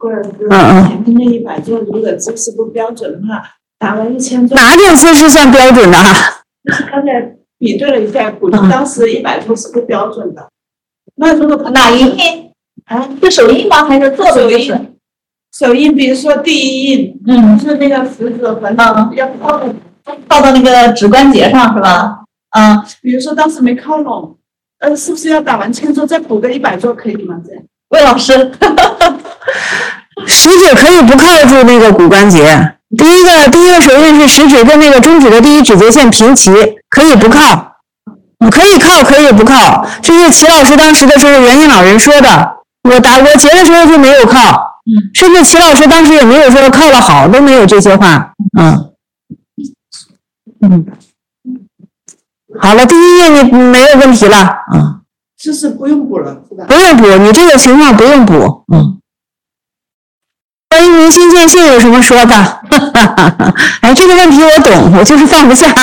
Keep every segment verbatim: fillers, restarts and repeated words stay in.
或者是前面那一百座如果姿势不标准的话，打完一千座。 哪种姿势算标准的？ 就是刚才比对了一下，古人当时一百座是不标准的。那如果哪一印？啊，是手印吗？还是做的就是？ 手印，比如说第一印，嗯，是那个食指和嗯要靠拢， 靠到那个指关节上是吧？嗯， 比如说当时没靠拢，呃，是不是要打完千座再补个一百座可以吗？这样？ 魏老师， 食指可以不靠住那个骨关节。第一个第一个手印是食指跟那个中指的第一指节线平齐，可以不靠，可以靠，可以不靠。这是齐老师当时的时候，袁英老人说的。我打过结的时候就没有靠，甚至齐老师当时也没有说靠了好，都没有这些话。嗯嗯，好了，第一页你没有问题了。嗯， 就是不用补了，是吧？ 不用补，你这个情况不用补。嗯。关于明心见性有什么说的？哎，这个问题我懂，我就是放不下。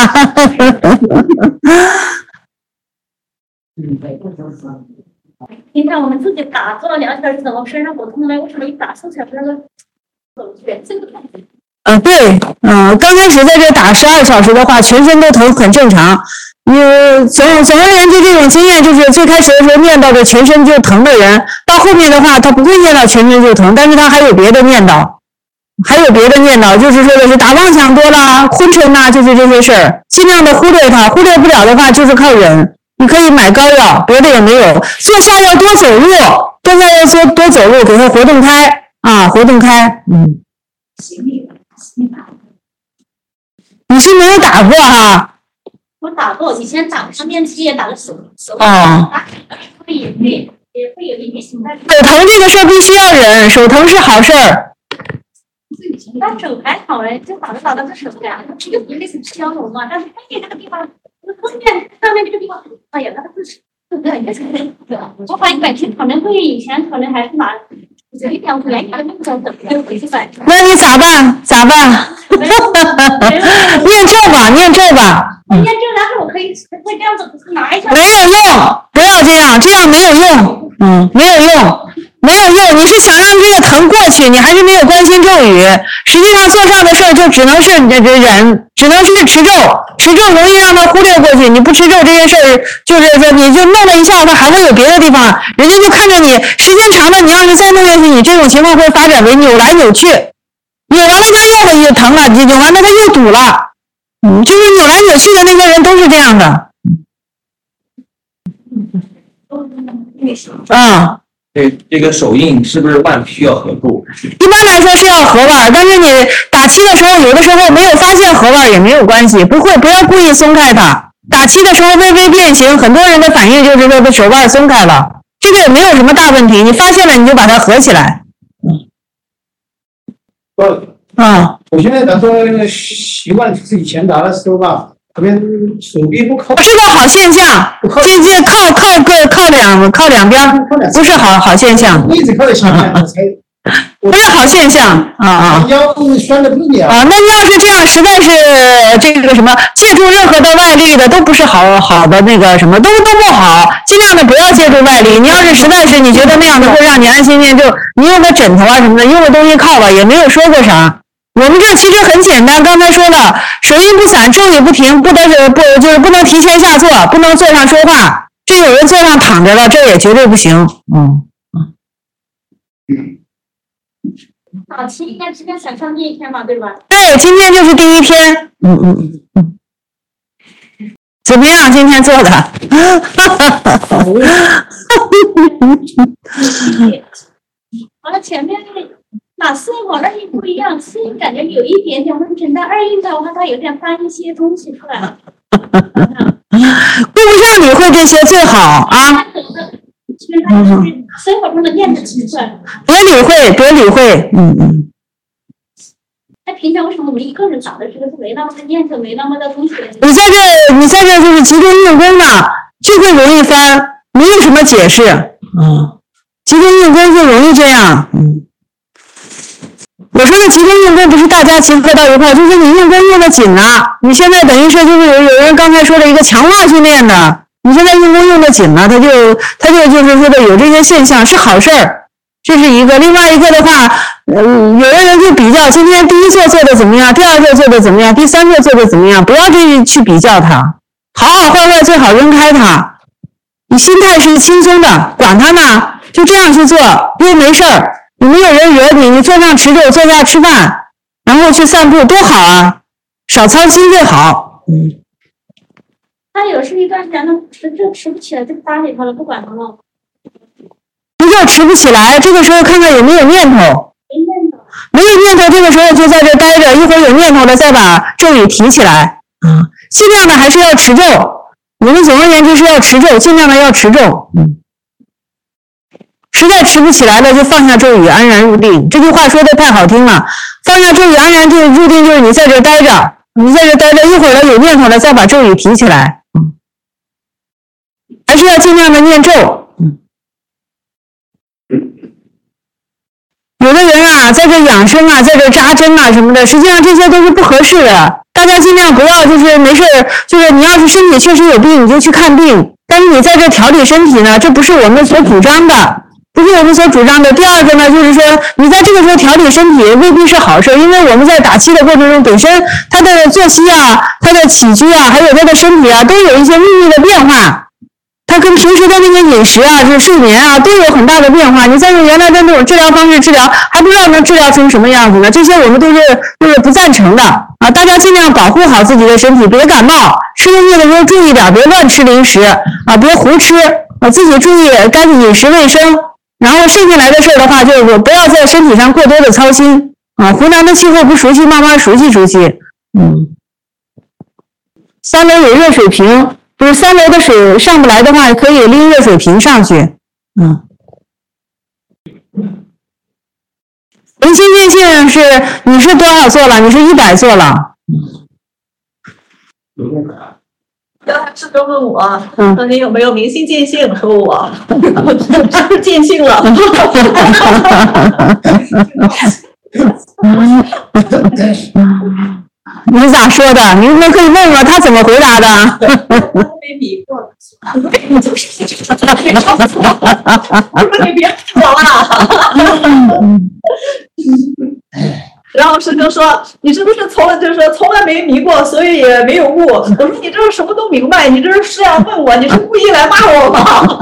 平常我们自己打坐两小时，怎么身上不痛呢？为什么一打坐起来那个走全身都痛？ 呃，对，嗯、呃，刚开始在这打十二小时的话，全身都疼，很正常。你总总而言之，这种经验就是最开始的时候念叨着全身就疼的人，到后面的话，他不会念叨全身就疼，但是他还有别的念叨，还有别的念叨，就是说的是打妄想多了，昏沉呐，就是这些事儿，尽量的忽略它，忽略不了的话，就是靠忍。你可以买膏药，别的也没有。坐下要多走路，坐下要多多走路，给它活动开啊，活动开。嗯。你是没有打过哈？ 我打过，以前打上电梯也打个手手。 哦。 会也会也会有一点心态。 手疼这个事儿必须要忍，手疼是好事儿。 但手还好哎，就打着打着这手凉，这个类似消融嘛，但是关键这个地方。后面上面这个地方，哎呀，那个是，对，也是对。我怀疑感情可能会以前可能还是拿有一点原因的那种怎么样回去摆。 那你咋办？咋办？念咒吧，念咒吧。 念咒，然后我可以会这样子拿一下。 没有用，不要这样，这样没有用，嗯，没有用。没有用，你是想让这个疼过去，你还是没有关心咒语。实际上做上的事儿就只能是忍，只能是持咒，持咒容易让他忽略过去。你不持咒这件事儿，就是说你就弄了一下，他还会有别的地方，人家就看着你，时间长了，你要是再弄下去，你这种情况会发展为扭来扭去，扭完了他又又疼了，扭完了他又堵了，嗯，就是扭来扭去的那些人都是这样的。啊。 这这个手印是不是腕必须要合住？ 一般来说是要合腕，但是你打七的时候，有的时候没有发现合腕也没有关系，不会，不要故意松开它。打七的时候微微变形，很多人的反应就是说手腕松开了，这个也没有什么大问题。你发现了你就把它合起来。 嗯。啊，我现在打坐那个习惯是以前打的时候吧。这边手臂不靠， 是个好现象。这这靠靠个靠两靠两边，不是好好现象。 一直靠在下面， 不是好现象啊啊！ 腰酸的不了啊！那要是这样，实在是这个什么，借助任何的外力的都不是好好的那个什么，都都不好。尽量的不要借助外力。你要是实在是你觉得那样的会让你安心念咒，你用个枕头啊什么的，用个东西靠吧，也没有说过啥。我们这其实很简单，刚才说了，手印不散，咒语不停，不得是不就是不能提前下坐，不能坐上说话。这有人坐上躺着了，这也绝对不行。嗯嗯。好，七应该今天才上第一天嘛，对吧？ 对，今天就是第一天。嗯嗯嗯嗯。怎么样？今天做的？ 完了，前面那个。打四印和二印不一样，四印感觉有一点点温存，但二印的话，它有点翻一些东西出来了。 顾不上理会这些最好啊。 嗯，生活中的念头情绪。 别理会，别理会。嗯嗯。 那平常为什么我们一个人打的时候是没那么的念头，没那么的东西？ 你在这，你在这就是集中用功呢，就会容易翻，没有什么解释。嗯，集中用功就容易这样。嗯。我说的集中用功不是大家齐合到一块，就是你用功用的紧了。你现在等于是就是有有人刚才说的一个强化训练的，你现在用功用的紧了，他就他就就是说的有这些现象是好事儿， 这是一个。另外一个的话，呃，有的人就比较今天第一座做的怎么样，第二座做的怎么样，第三座做的怎么样，不要去去比较它，好好坏坏最好扔开它。你心态是轻松的，管它呢，就这样去做，又没事儿，你没有人惹你，你坐上持咒，坐下吃饭，然后去散步，多好啊！少操心最好。嗯。 他有时一段时间他吃就吃不起来，就搭里头了，不管他了。 不叫吃不起来，这个时候看看有没有念头。 没念头。 没有念头，这个时候就在这待着，一会儿有念头了，再把咒语提起来。啊，尽量的还是要持咒。我们总而言之是要持咒，尽量的要持咒。嗯。实在持不起来了，就放下咒语，安然入定。这句话说的太好听了，放下咒语，安然就入定，就是你在这待着，你在这待着，一会儿了有念头了，再把咒语提起来。嗯。还是要尽量的念咒。嗯。有的人啊，在这养生啊，在这扎针啊什么的，实际上这些都是不合适的。大家尽量不要，就是没事，就是你要是身体确实有病，你就去看病。但是你在这调理身体呢，这不是我们所主张的，不是我们所主张的。第二个呢，就是说你在这个时候调理身体未必是好事，因为我们在打气的过程中，本身他的作息啊、他的起居啊，还有他的身体啊，都有一些秘密的变化。它跟平时的那个饮食啊、是睡眠啊，都有很大的变化。你再用原来的那种治疗方式治疗，还不知道能治疗成什么样子呢？这些我们都是就是不赞成的啊！大家尽量保护好自己的身体，别感冒，吃东西的时候注意点，别乱吃零食啊，别胡吃啊，自己注意干净饮食卫生。然后剩下来的事儿的话，就是不要在身体上过多的操心啊。湖南的气候不熟悉，慢慢熟悉熟悉。嗯，三楼有热水瓶。就是三楼的水上不来的话，可以拎热水瓶上去。嗯，明心见性是你是多少座了？你是一百座了。 刚才师哥问我， 嗯， 说你有没有明心见性？说我，我真见性了。 你咋说的？你们可以问问他怎么回答的。 被迷过了， 你就是你别我了。然后师兄说：“你是不是从就是说从来没迷过，所以也没有悟？”我说：“你这是什么都明白，你这是是要问我，你是故意来骂我吗？”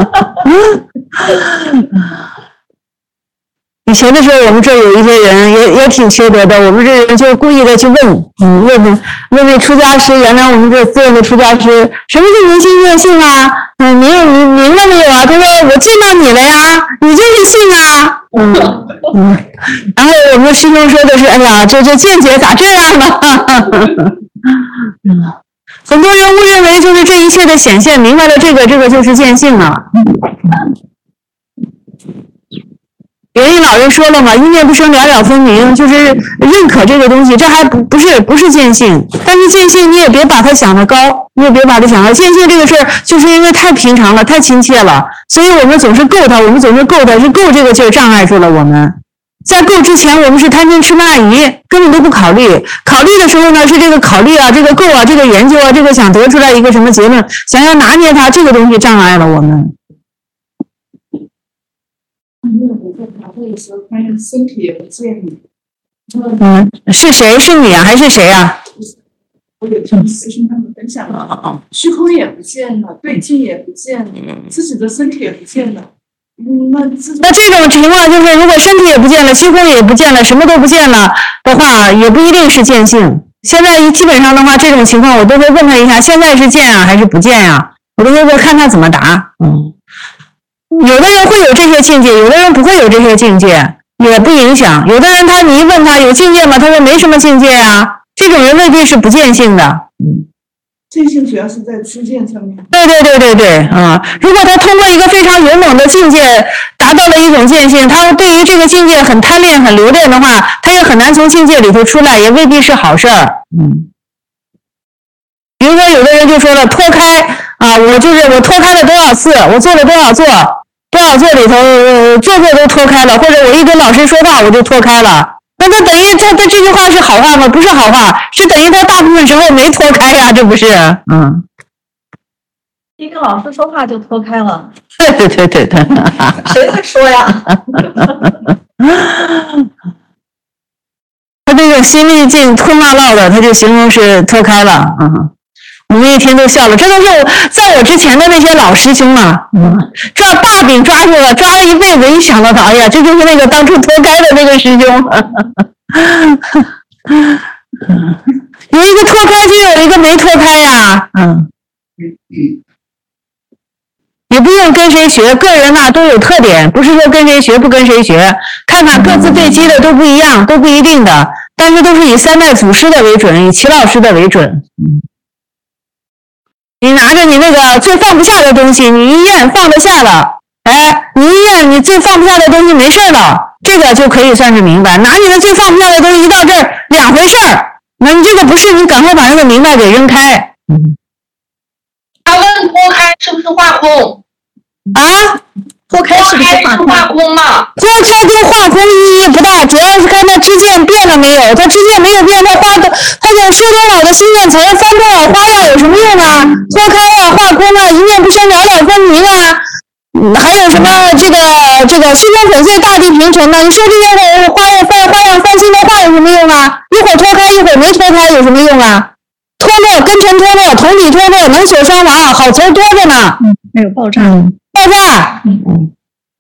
以前的时候，我们这有一些人也也挺缺德的。我们这人就故意的去问，嗯，问问问那出家师，原来我们这寺院的出家师，什么是明心见性啊？嗯，你你明了没有啊？他说我见到你了呀，你就是性啊。嗯嗯。然后我们师兄说的是，哎呀，这这见解咋这样呢？嗯，很多人误认为就是这一切的显现，明白了这个这个就是见性了。元婴老人说了嘛，一念不生，了了分明，就是认可这个东西，这还不不是不是见性。但是见性你也别把它想得高，你也别把它想得见性这个事儿，就是因为太平常了，太亲切了，所以我们总是够它，我们总是够它，是够这个劲儿障碍住了我们。在够之前，我们是贪嗔痴慢疑，根本都不考虑。考虑的时候呢，是这个考虑啊，这个够啊，这个研究啊，这个想得出来一个什么结论，想要拿捏它，这个东西障碍了我们。 我在法会的时候，发现身体也不见了。 嗯，是谁？是你啊，还是谁啊？ 我有听师兄他们分享了，虚空也不见了，对境也不见了，自己的身体也不见了。嗯，那这那这种情况就是，如果身体也不见了，虚空也不见了，什么都不见了的话，也不一定是见性。现在基本上的话，这种情况我都会问他一下，现在是见啊还是不见啊？我都会看他怎么答。嗯。有的人会有这些境界，有的人不会有这些境界，也不影响。有的人他你一问他有境界吗？他说没什么境界啊。这种人未必是不见性的。嗯， 见性主要是在知见上面。 对对对对对啊！如果他通过一个非常勇猛的境界达到了一种见性，他对于这个境界很贪恋、很留恋的话，他也很难从境界里头出来，也未必是好事儿。嗯。比如说，有的人就说了脱开啊，我就是我脱开了多少次，我做了多少座。多少座里头，呃，座座都脱开了，或者我一跟老师说话，我就脱开了。那他等于他他这句话是好话吗？不是好话，是等于他大部分时候没脱开呀，这不是？嗯。 一跟老师说话就脱开了。 对对对对对。 谁在说呀？ 他这个心力尽吞辣烙的，他就形容是脱开了。嗯，我们一听都笑了，这都是我在我之前的那些老师兄啊，嗯，抓大饼抓住了，抓了一辈子，一想到他，哎呀，这就是那个当初脱开的那个师兄。有一个脱开就有一个没脱开呀，嗯，也不用跟谁学，个人呐、啊、都有特点，不是说跟谁学不跟谁学，看法各自对机的都不一样，都不一定的，但是都是以三代祖师的为准，以齐老师的为准。嗯，你拿着你那个最放不下的东西，你一验放得下了，哎，你一验你最放不下的东西没事了，这个就可以算是明白。拿你的最放不下的东西一到这儿两回事儿，那你这个不是，你赶快把那个明白给扔开。嗯， 他问脱开是不是化空？ 啊， 脱开是不是化空嘛？ 脱开跟化空意义不大，主要是看他知见变了没有。他知见没有变，他花他想说多少的心愿才翻多少花样，有什么用啊？脱开啊，化空啊，一念不生，了了分明啊。嗯，还有什么这个这个虚空粉碎，大地平沉呢？你说这些花样翻花样翻新的话有什么用啊？一会儿脱开，一会儿没脱开，有什么用啊？脱落根尘脱落，同体脱落，能所伤亡，好词多着呢。 嗯，没有爆炸。 嗯，爆炸。嗯嗯。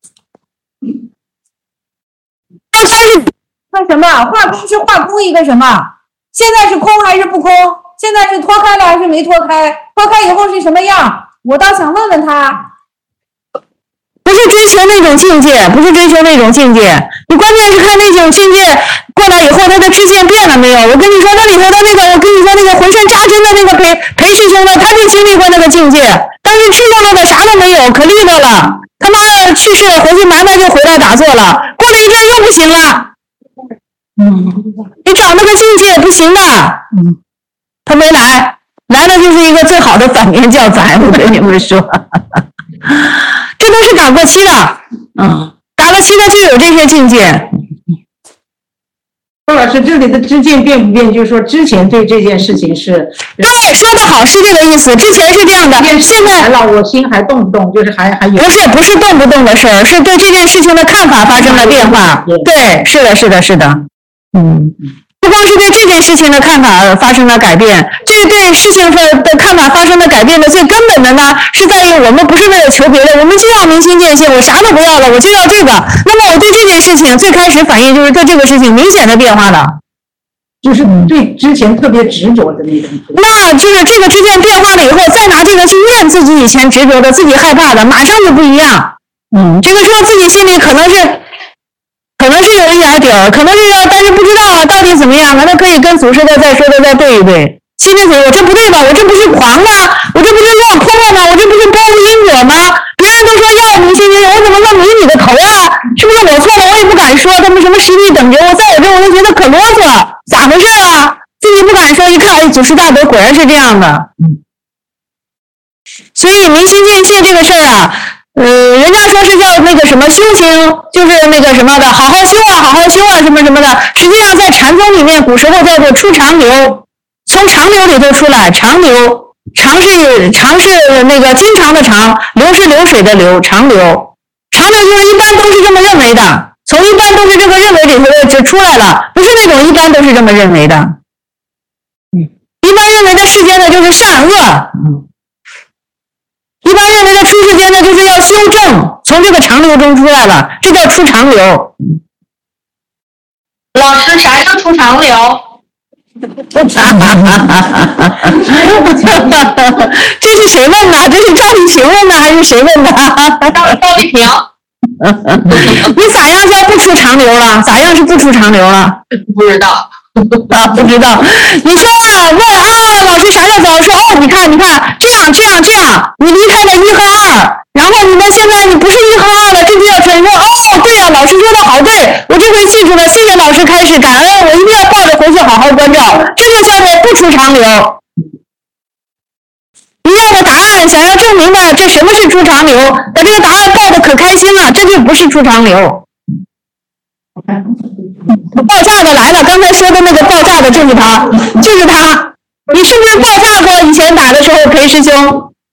脱开是那什么？化空是化空一个什么？现在是空还是不空？现在是脱开了还是没脱开？脱开以后是什么样？我倒想问问他。 不是追求那种境界，不是追求那种境界，你关键是看那种境界过来以后，他的知见变了没有？我跟你说，那里头的那个，我跟你说那个浑身扎针的那个裴裴师兄呢，他就经历过那个境界，但是吃上了的啥都没有，可利落了。他妈的去世了，回去慢慢就回来打坐了，过了一阵又不行了。嗯，你找那个境界不行的。嗯，他没来，来了就是一个最好的反面教材，我跟你们说。这都是打过期的，嗯，打了期的就有这些境界。 周老师，这里的知见变不变，就是说之前对这件事情是对，说得好，是这个意思。之前是这样的，现在了，我心还动不动，就是还还有不是不是动不动的事儿，是对这件事情的看法发生了变化。对，是的，是的，是的，嗯。不光是对这件事情的看法发生了改变，这对事情的看法发生了改变的最根本的呢，是在于我们不是为了求别的，我们就要明心见性，我啥都不要了，我就要这个。那么我对这件事情最开始反应就是对这个事情明显的变化了， 就是对之前特别执着的那种。 那就是这个之间变化了以后，再拿这个去验自己以前执着的、自己害怕的，马上就不一样。嗯，这个时候自己心里可能是。可能是有一点底儿，可能是，但是不知道啊，到底怎么样？那可以跟祖师的再说的再对一对。心里想，我这不对吧？我这不是狂吗？我这不是乱泼了吗？我这不是包无因果吗？别人都说要迷信心，我怎么能迷你的头啊？是不是我错了？我也不敢说，他们什么实力等级，我在我这我就觉得可啰嗦了，咋回事啊？自己不敢说，一看，哎，祖师大德果然是这样的。嗯，所以明心见性这个事儿啊。呃，人家说是叫那个什么修行，就是那个什么的，好好修啊，好好修啊，什么什么的。实际上，在禅宗里面，古时候叫做出长流，从长流里头出来。长流，长是长是那个经常的长，流是流水的流，长流。长流就是一般都是这么认为的，从一般都是这个认为里头就出来了，不是那种一般都是这么认为的。嗯，一般认为的世间呢，就是善恶。嗯。一般认为的出世间呢，就是要修正，从这个长流中出来了，这叫出长流。 老师，啥叫出长流？ 这是谁问的？这是赵丽萍问的还是谁问的？ 赵赵丽萍。 你咋样叫不出长流了？咋样是不出长流了？ 不知道。 啊，不知道。你说啊，问啊，老师啥叫早？说哦，你看，你看，这样，这样，这样，你离开了一和二，然后你们现在你不是一和二了，这就要承认。哦，对呀、啊，老师说的好对，我这回记住了，谢谢老师开示，感恩，我一定要抱着回去好好关照，这就叫做不出长流。你要的答案，想要证明的，这什么是出长流？把这个答案报的可开心了，这就不是出长流。爆炸的来了，刚才说的那个爆炸的就是他，就是他。你是不是爆炸过？以前打的时候，裴师兄，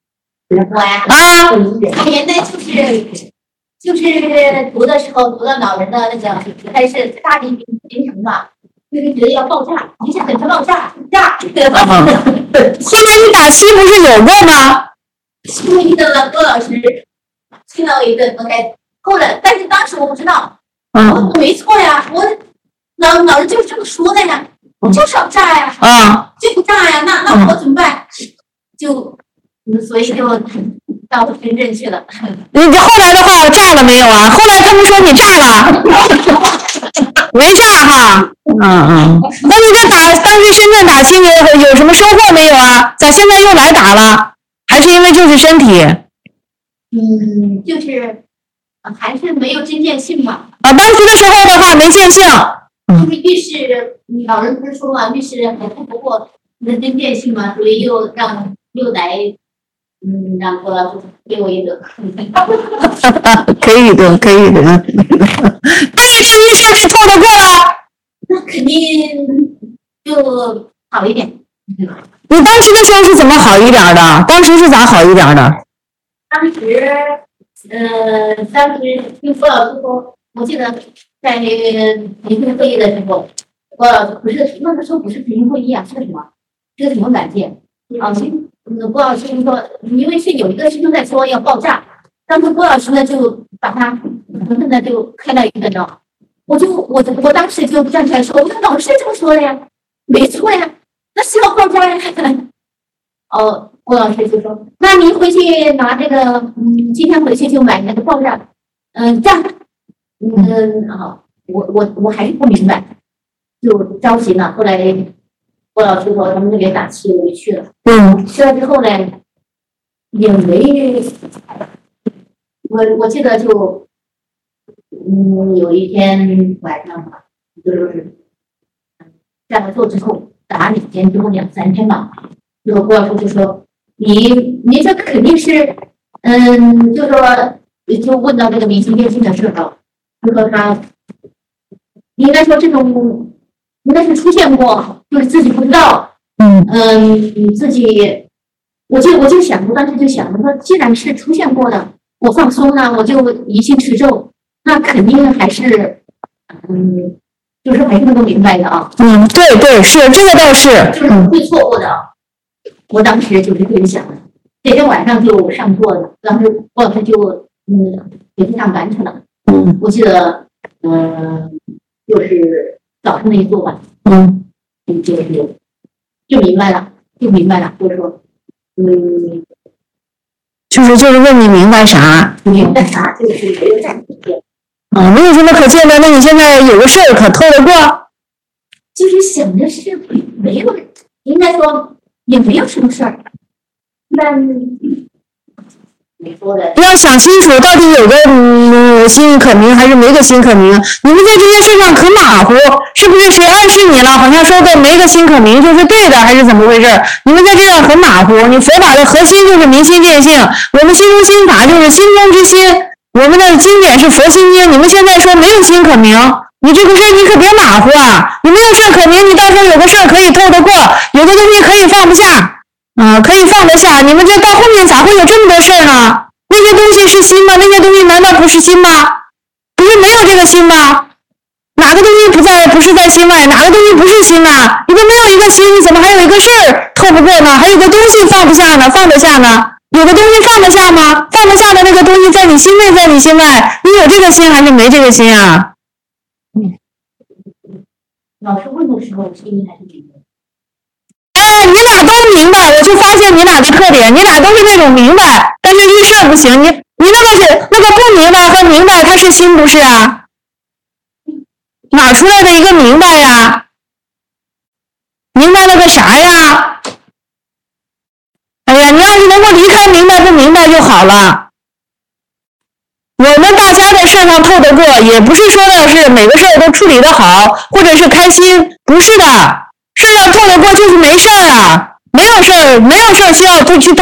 我呀， 啊， 他原来就是就是读的时候读到老人的那个，还是大龄凌晨嘛，就是觉得要爆炸，你想等它爆炸，炸，对吧？ 后来你打七不是有过吗？ 心仪的郭老师，听到一个 OK， 后来，但是当时我不知道， 嗯， 我没错呀，我老老师就是这么说的呀，就是要炸呀， 啊， 就不炸呀，那那我怎么办？就，所以就到深圳去了。 你后来的话炸了没有啊？后来他们说你炸了，没炸哈。嗯嗯。那你这打当时深圳打七有有什么收获没有啊？咋现在又来打了？还是因为就是身体？ 嗯，就是还是没有真见性嘛。 啊，当时的时候的话没见性。 就是遇事，老人不是说嘛，遇事还不过那真见性嘛，所以又让又来，嗯，让郭老师给我一个。 可以的，可以的。那你这一下就透得过了？ 那肯定就好一点。 你当时的时候是怎么好一点的？当时是咋好一点的？ 当时，呃，当时听郭老师说，我记得在那个培训会议的时候，郭老师不是那个时候不是培训会议啊，是个什么？是个什么软件？啊，嗯，郭老师就说，因为是有一个师兄在说要爆炸，当时郭老师呢就把他狠狠的就开了一个刀，我就我我当时就站起来说，我说老师这么说的呀，没错呀。那是要爆炸呀！哦，郭老师就说：“那您回去拿这个，嗯，今天回去就买那个爆炸，嗯，炸，嗯，好，我我我还是不明白，就着急了。后来郭老师说他们那边打气，我就去了。 嗯， 去了之后呢，也没，我我记得就，嗯，有一天晚上吧，就是下了座之后。”打两天之后两三天吧，这个郭老师就说：“你你这肯定是，嗯，就说就问到这个明星电信的事了，就说他应该说这种应该是出现过，就是自己不知道，嗯嗯，自己我就我就想，我当时就想，我说既然是出现过的，我放松了，我就一心持咒，那肯定还是嗯。”就是还是能够明白的啊， 嗯，对对，是这个倒是， 就是会错过的。我当时就是这么想的，那天晚上就上座了，当时郭老师就嗯也去上班去了。嗯，我记得嗯、呃、就是早上那一坐吧，嗯，就是就明白了，就明白了，就是说嗯， 就是就是问你明白啥？ 明白啥？就是没有在里面。 啊，没有什么可见的。那你现在有个事儿可透得过？ 就是想的是没有，应该说也没有什么事儿。那没说的。 要想清楚，到底有个嗯心可明还是没个心可明？你们在这件事上可马虎，是不是谁暗示你了？好像说个没个心可明就是对的，还是怎么回事？你们在这上很马虎。你佛法的核心就是明心见性，我们心中心法就是心中之心。我们的经典是佛心经，你们现在说没有心可明，你这个事你可别马虎啊！你没有事可明，你到时候有个事可以透得过，有的东西可以放不下，啊、呃，可以放得下。你们这到后面咋会有这么多事呢？那些东西是心吗？那些东西难道不是心吗？不是没有这个心吗？哪个东西不在不是在心外？哪个东西不是心啊？你都没有一个心，你怎么还有一个事儿透不过呢？还有个东西放不下呢？放得下呢？有个东西放得下吗？放得下的那个东西在你心内，在你心外，你有这个心还是没这个心啊？ 嗯，老师问的时候，心里还是明白。 哎，你俩都明白，我就发现你俩的特点，你俩都是那种明白，但是遇事不行。你你那个是那个不明白和明白，它是心不是啊？哪出来的一个明白呀？明白了个啥呀？哎呀，你要是能够离开明白不明白就好了。我们大家在事上透得过，也不是说的是每个事儿都处理得好，或者是开心，不是的。事上透得过就是没事儿啊，没有事儿，没有事儿需要不去透。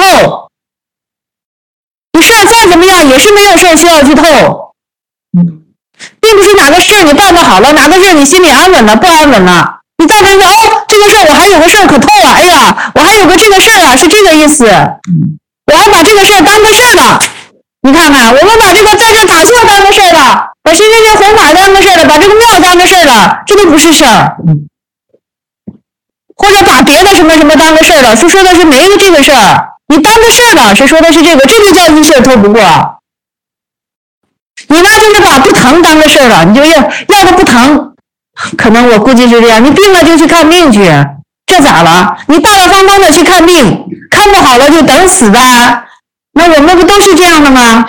你事儿再怎么样，也是没有事儿需要去透。并不是哪个事儿你办得好了，哪个事儿你心里安稳了，不安稳了。你到时候哦，这个事儿我还有个事儿可透啊！哎呀，我还有个这个事儿啊，是这个意思。我还把这个事儿当个事儿了。你看看，我们把这个在这打坐当个事儿了，把神仙这弘法当个事儿了，把这个庙当个事儿了，这都不是事儿。或者把别的什么什么当个事儿了，说说的是没有这个事儿，你当个事儿了，谁说的是这个？这就叫一事拖不过。你那就是把不疼当个事儿了，你就要要的不疼，可能我估计是这样。你病了就去看病去，这咋了？你大大方方的去看病，看不好了就等死呗。那我们不都是这样的吗？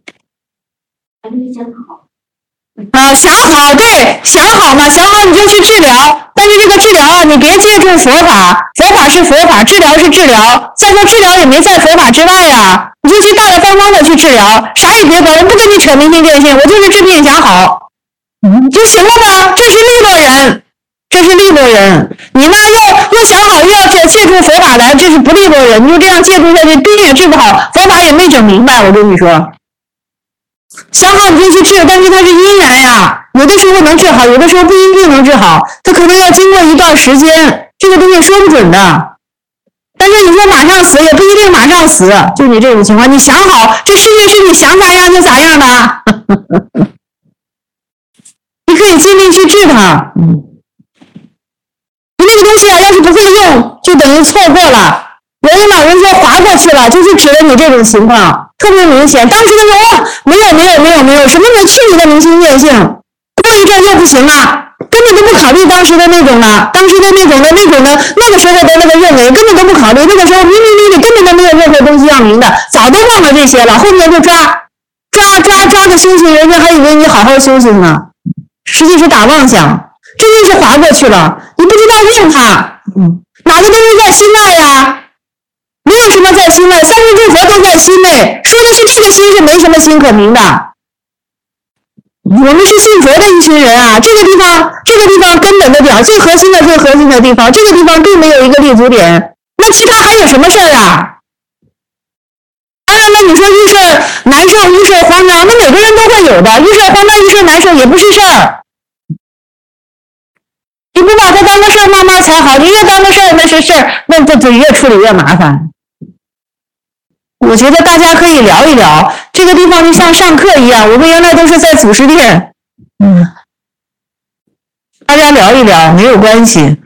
啊，想好，对，想好嘛，想好你就去治疗。但是这个治疗啊，你别借助佛法，佛法是佛法，治疗是治疗。再说治疗也没在佛法之外呀，你就去大大方方的去治疗，啥也别管，我不跟你扯明心见性，我就是治病想好，嗯，就行了吧？这是利落人，这是利落人。你那又又想好又要借借助佛法来，这是不利落人。你就这样借助下去，病也治不好，佛法也没整明白。我跟你说。想好你就去治，但是它是因缘呀，有的时候能治好，有的时候不一定能治好，它可能要经过一段时间，这个东西说不准的。但是你说马上死也不一定马上死，就你这种情况，你想好这世界是你想咋样就咋样的，你可以尽力去治它。嗯，你那个东西啊，要是不会用，就等于错过了。人家老人说划过去了，就是指的你这种情况。特别明显，当时的时候、哦、没有没有没有没有什么呢？去你的明心见性，过一阵又不行了，根本都不考虑当时的那种了，当时的那种的那种的那个时候的那个认为根本都不考虑，那个时候明明明明根本都没有任何东西要明的，早都忘了这些了，后面就抓抓抓抓着修行，人家还以为你好好修行呢，实际是打妄想，真的是划过去了，你不知道用它，嗯，哪个东西在心外呀？没有什么在心内，三世诸佛都在心内，说的是这个心是没什么心可明的。我们是信佛的一群人啊，这个地方，这个地方根本的点，最核心的最核心的地方，这个地方并没有一个立足点，那其他还有什么事儿啊？当然了，你说遇事难受、遇事慌张，那每个人都会有的，遇事慌张、遇事难受也不是事儿。你不把它当个事儿，慢慢才好。你越当个事儿，那是事儿，那这就越处理越麻烦。我觉得大家可以聊一聊这个地方，就像上课一样。我们原来都是在祖师殿，嗯，大家聊一聊没有关系。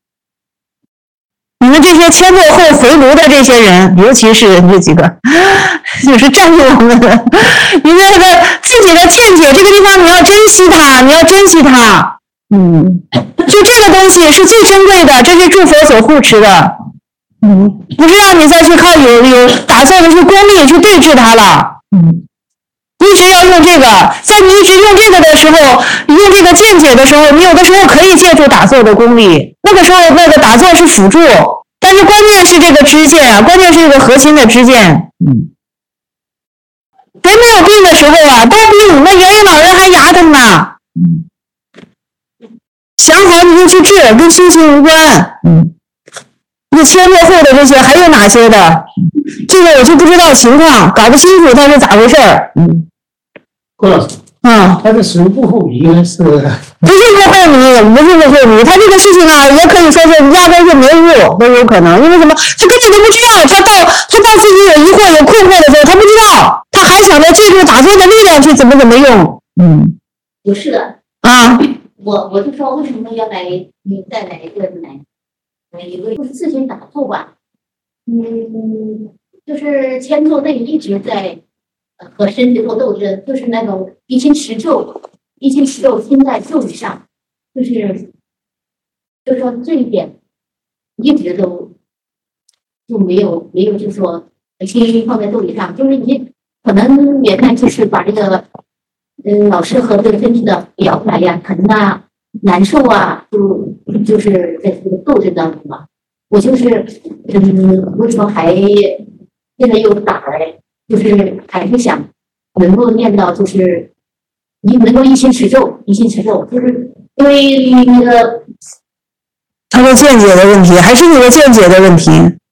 你们这些迁落后回炉的这些人，尤其是这几个，就是占用我们的，你这个自己的见解，这个地方你要珍惜它，你要珍惜它。嗯，就这个东西是最珍贵的，这是诸佛所护持的。嗯，不是让你再去靠有有打坐的去功力去对治它了。嗯，一直要用这个，在你一直用这个的时候，用这个见解的时候，你有的时候可以借助打坐的功力，那个时候那个打坐是辅助，但是关键是这个知见啊，关键是这个核心的知见。嗯，谁没有病的时候啊，都病，那元婴老人还牙疼呢。嗯，想好你就去治，跟修行无关。嗯。那迁落后的这些还有哪些的？这个我就不知道情况，搞不清楚它是咋回事儿。嗯， 郭老师， 啊， 他的属于不后迷呢，是？不是不后迷，不是不后迷，他这个事情啊，也可以说是压根就没悟，都有可能。因为什么？他根本都不知道，他到他到自己有疑惑、有困惑的时候，他不知道，他还想着借助打坐的力量去怎么怎么用。嗯， 不是的啊， 我我就说为什么要来你再来一个来？一个就是自行打坐吧，嗯，就是前座内一直在和身体做斗争，就是那种一心持咒，一心持咒，心在咒语上，就是就说这一点一直都就没有没有，就是说心放在咒语上，就是你可能原来就是把这个嗯老师和这个身体的聊出来呀，疼啊。难受啊，就就是在这个斗争当中嘛。我就是，嗯，为什么还现在又打来？就是还是想能够念到，就是你能够一心持咒，一心持咒，就是因为那个他的见解的问题，还是你的见解的问题。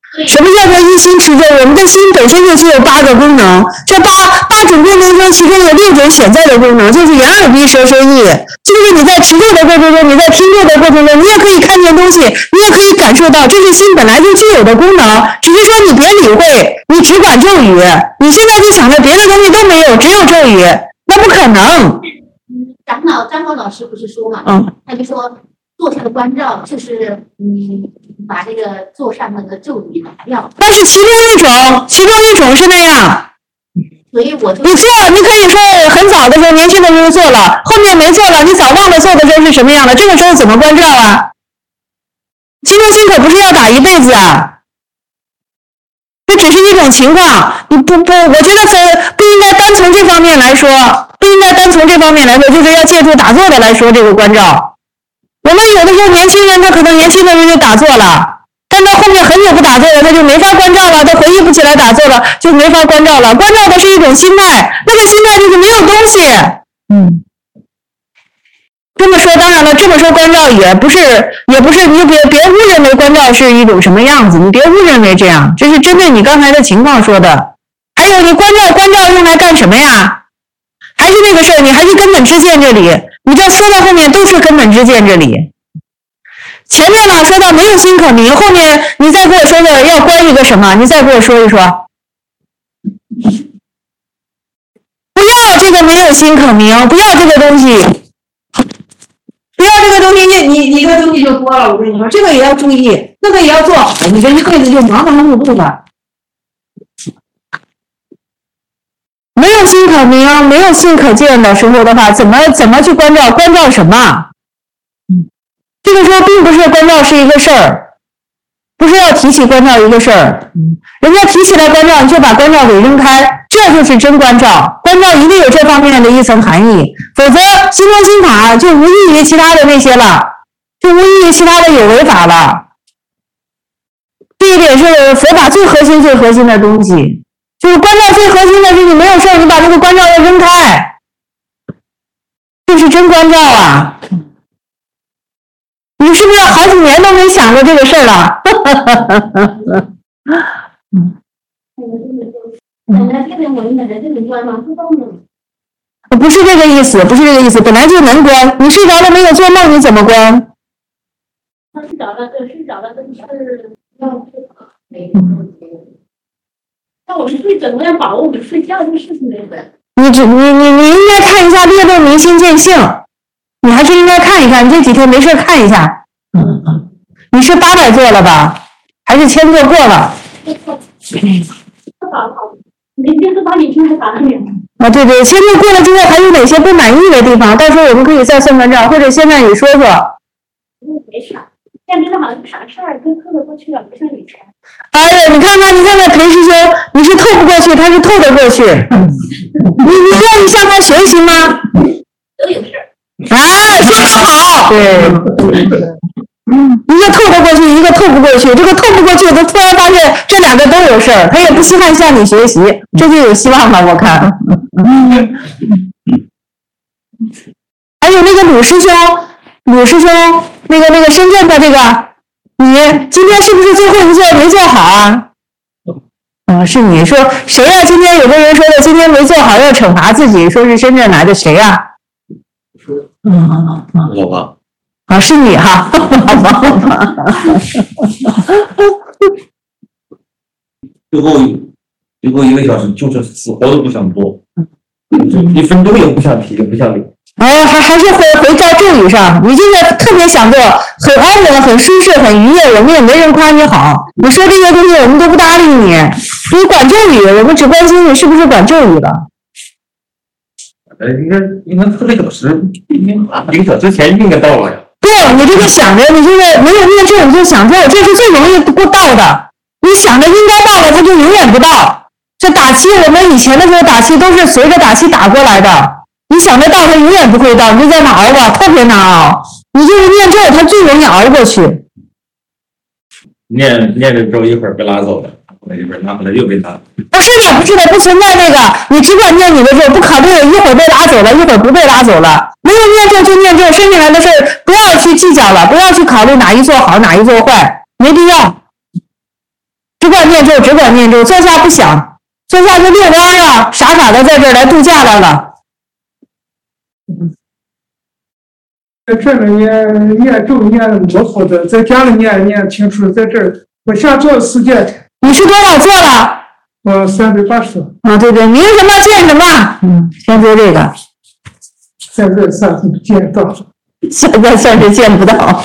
什么叫做一心持咒？我们的心本身就具有八个功能，这八八种功能中，其中有六种显在的功能，就是眼耳鼻舌身意。就是你在持咒的过程中，你在听咒的过程中，你也可以看见东西，你也可以感受到，这是心本来就具有的功能。只是说你别理会，你只管咒语。你现在就想着别的东西都没有，只有咒语，那不可能。 长老张光老师不是说嘛， 嗯， 他就说坐下的关照就是嗯，把这个坐上那个咒语拿掉。 那是其中一种，其中一种是那样。 所以我就你做，你可以说很早的时候，年轻的时候做了，后面没做了，你早忘了做的时候是什么样的？这个时候怎么关照啊？集中心可不是要打一辈子啊，这只是一种情况。你不不，我觉得从不应该单从这方面来说，不应该单从这方面来说，就是要借助打坐的来说这个关照。我们有的时候年轻人他可能年轻的时候就打坐了。但到后面很久不打坐了，他就没法关照了，他回忆不起来打坐了，就没法关照了。关照的是一种心态，那个心态就是没有东西。嗯，这么说当然了，这么说关照也不是，也不是你别别误认为关照是一种什么样子，你别误认为这样，这是针对你刚才的情况说的。还有你关照关照用来干什么呀？还是那个事儿，你还是根本知见这里，你这说到后面都是根本知见这里。前面呢说到没有心可明，后面你再给我说的要关一个什么？你再给我说一说。不要这个没有心可明，不要这个东西， 不要这个东西，你你一个东西就多了。我跟你说，这个也要注意，那个也要做好，你这一辈子就忙忙碌碌的。 没有心可明，没有心可见的时候的话，怎么怎么去关照？关照什么？这个时候并不是关照是一个事儿，不是要提起关照一个事儿，人家提起来关照，你就把关照给扔开，这就是真关照。关照一定有这方面的一层含义，否则心中心法就无异于其他的那些了，就无异于其他的有为法了。这一点是佛法最核心、最核心的东西，就是关照最核心的是你没有事儿，你把这个关照要扔开，这是真关照啊。你是不是好几年都没想过这个事儿了？不是这个意思，不是这个意思，本来就能关。你睡着了没有做梦，你怎么关？ 睡着了，对，睡着了，但是要没那我是对怎么样把握我睡觉这个事情来的？ 你只你你你应该看一下《略动明心见性》。你还是应该看一看，你这几天没事看一下。嗯嗯，你是八百做了吧？还是千做过了？ 没千做八年轻还打了两。 啊，对对，千做过了之后还有哪些不满意的地方？到时候我们可以再算算账，或者现在你说说。 没事，现在真的好像啥事儿都透得过去了，不像以前。 哎呀，你看看，你看看裴师兄，你是透不过去，他是透得过去。你你愿意向他学习吗？ 都有事儿。 啊，说得好，对，一个透得过去，一个透不过去，这个透不过去，他突然发现这两个都有事儿，他也不稀罕向你学习，这就有希望了，我看。还有那个鲁师兄，鲁师兄，那个那个深圳的这个，你今天是不是最后一做没做好啊？嗯，是你说谁呀、啊？今天有个人说的，今天没做好要惩罚自己，说是深圳来的，谁呀、啊？嗯， 我吧， 啊，是你哈， 最后最后一个小时就是死活都不想做，一分钟也不想提，也不想理。 哎，还还是回回到咒语上，你这个特别想做，很安稳、很舒适、很愉悦，我们也没人夸你好。你说这些东西我们都不搭理你，你管咒语，我们只关心你是不是管咒语了。 呃，应该应该四个小时，一个小时前应该到了呀。 对，你这个想着，你这个没有念咒你就想咒，这是最容易不到的。你想着应该到了，它就永远不到。这打气，我们以前的时候打气都是随着打气打过来的。你想着到，它永远不会到，你就在那熬吧，特别难熬。你就是念咒，它最容易熬过去。 念念着之后，一会儿被拉走了。一会儿拿回来又被拉。 不是的，不是的，不存在那个，你只管念你的咒，不考虑一会儿被拉走了，一会儿不被拉走了。没有念咒就念咒，剩下来的事儿不要去计较了，不要去考虑哪一做好，哪一做坏，没必要。 只管念咒，只管念咒，坐下不想，坐下就遛弯啊，傻傻的在这儿来度假来了。 在这儿念念咒念模糊的，在家里念念清楚，在这儿我想做四件。 你是多少做了？ 我三百八十。 啊，对对，明什么见什么。嗯，先做这个。 现在算是见到。 现在算是见不到。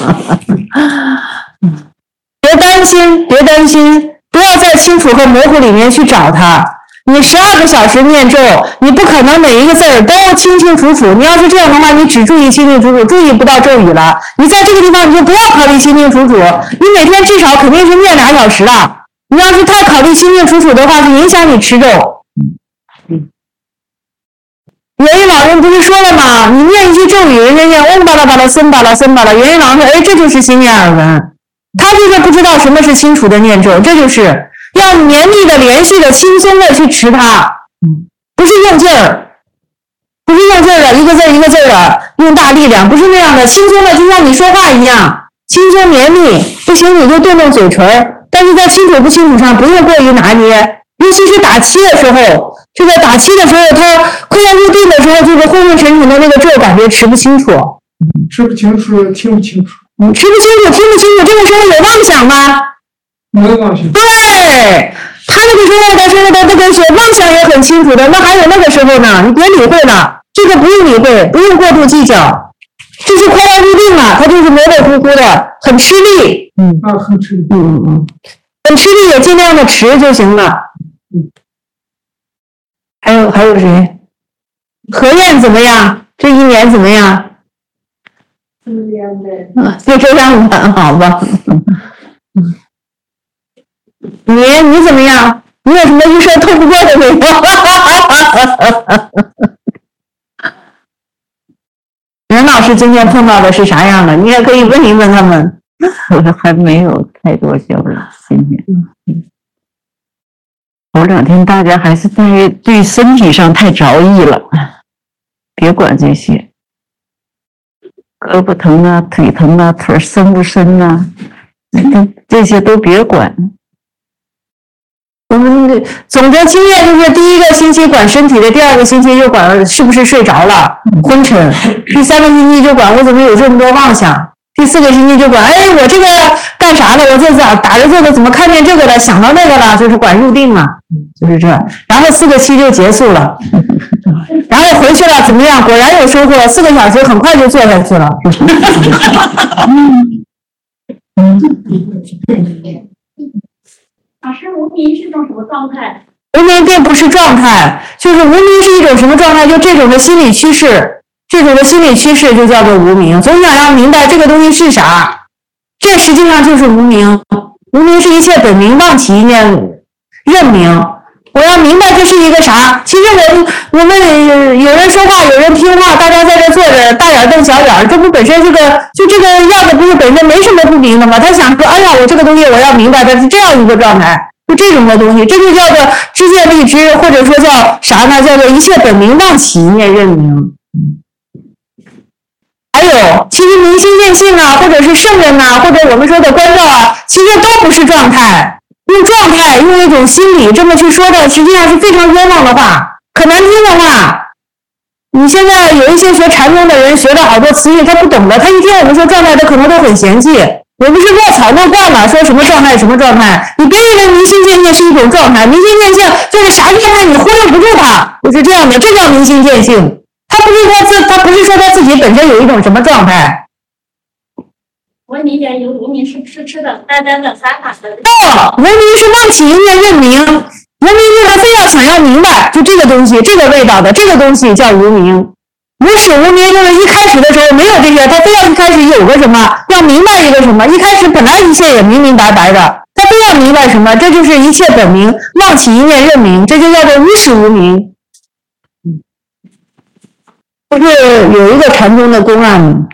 别担心，别担心，不要在清楚和模糊里面去找它。你十二个小时念咒，你不可能每一个字儿都清清楚楚。你要是这样的话，你只注意清清楚楚，注意不到咒语了。你在这个地方你就不要考虑清清楚楚，你每天至少肯定是念俩小时了。你要是太考虑清清楚楚的话，是影响你持咒。元婴老人不是说了吗？你念一句咒语，人家念嗡巴拉巴拉森巴拉森巴拉，元婴老人说，哎，这就是心念耳闻。他就是不知道什么是清楚的念咒，这就是要绵密的、连续的、轻松的去持它，不是用劲儿，不是用劲儿的，一个字一个字的用大力量，不是那样的，轻松的，就像你说话一样，轻松绵密。不行你就动动嘴唇，但是在清楚不清楚上不用过于拿捏，尤其是打七的时候，这个打七的时候，他快要入定的时候，就是昏昏沉沉的那个咒，感觉持不清楚， 吃不清楚，听不清楚。 你吃不清楚，听不清楚，这个时候有妄想吗？ 没有妄想。 对，他那个时候的时候的这个是妄想也很清楚的，那还有那个时候呢，你别理会了，这个不用理会，不用过度计较，就是快要入定了，他就是模模糊糊的，很吃力。 嗯啊，很吃力。 嗯嗯嗯，很吃力也尽量的持就行了。嗯，还有还有谁？何燕怎么样？这一年怎么样？ 这样的， 啊，就这样吧，好吧。嗯，你你怎么样？你有什么预设透不过的没有？任老师今天碰到的是啥样的？你也可以问一问他们。 我还没有太多交流，今天。嗯，头两天大家还是在对身体上太着意了，别管这些。胳膊疼啊，腿疼啊，腿深不深啊，这些都别管。 我们总的经验就是，第一个星期管身体的，第二个星期就管是不是睡着了、昏沉，第三个星期就管我怎么有这么多妄想，第四个星期就管，哎，我这个干啥了？我这咋打着坐的，怎么看见这个了？想到那个了，就是管入定嘛，就是这。然后四个期就结束了。然后回去了怎么样？果然有收获，四个小时很快就做下去了。 老师，无名是种什么状态？ 无名并不是状态，就是无名是一种什么状态？就这种的心理趋势，这种的心理趋势就叫做无名。总想要明白这个东西是啥，这实际上就是无名。无名是一切本名，妄起一念认名。我要明白这是一个啥。其实我我们有人说话，有人听话，大家在这坐着，大眼瞪小眼，这不本身是个就这个样子，不是本身没什么不明的吗？他想说，哎呀，我这个东西我要明白，它是这样一个状态，就这种的东西，这就叫做知见立知，或者说叫啥呢？叫做一切本名妄起一念认名。还有，其实明心见性啊，或者是圣人呐、啊，或者我们说的关照啊，其实都不是状态。用状态，用一种心理这么去说的，实际上是非常冤枉的话，可难听的话。你现在有一些学禅宗的人学了好多词语，他不懂的，他一听我们说状态，他可能都很嫌弃。我们是落草落惯了，说什么状态什么状态，你别以为明心见性是一种状态，明心见性就是啥状态你忽悠不住他，就是这样的，这叫明心见性。他不是说自，他不是说他自己本身有一种什么状态。 我理解有无名是痴痴的、呆呆的、傻傻的。 哦，文明是妄起一念认明，文明就是非要想要明白，就这个东西，这个味道的这个东西叫无明。无始无明就是一开始的时候没有这些，他非要一开始有个什么，要明白一个什么，一开始本来一切也明明白白的，他非要明白什么，这就是一切本明，妄起一念认明，这就叫做无始无明。就是有一个禅宗的公案。